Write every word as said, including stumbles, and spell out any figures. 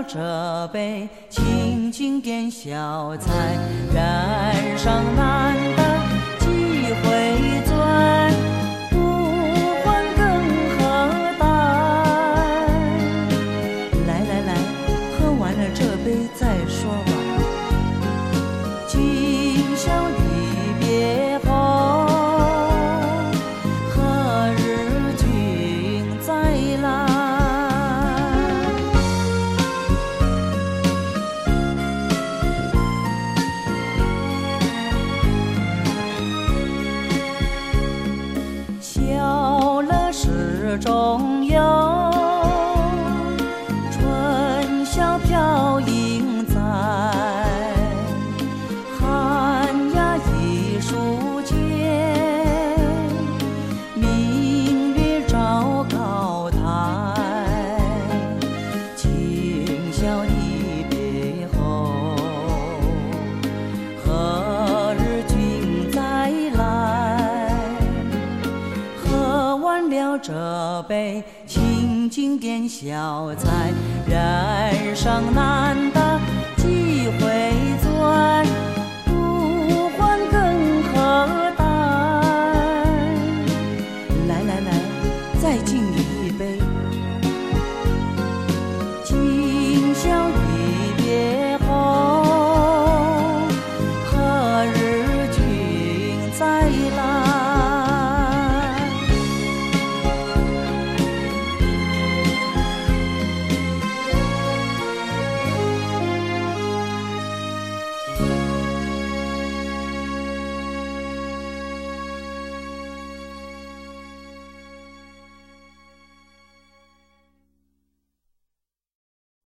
这杯清静点小菜，人生难得几回醉，不欢更何待？来来来，喝完了这杯再说吧。今宵离别后，何日君再来？笑了始终有，春宵飘影在，寒鸦一树间，明月照高台。今宵离别后，何日君再来？喝完了这杯清静点小菜，人生难得几回醉。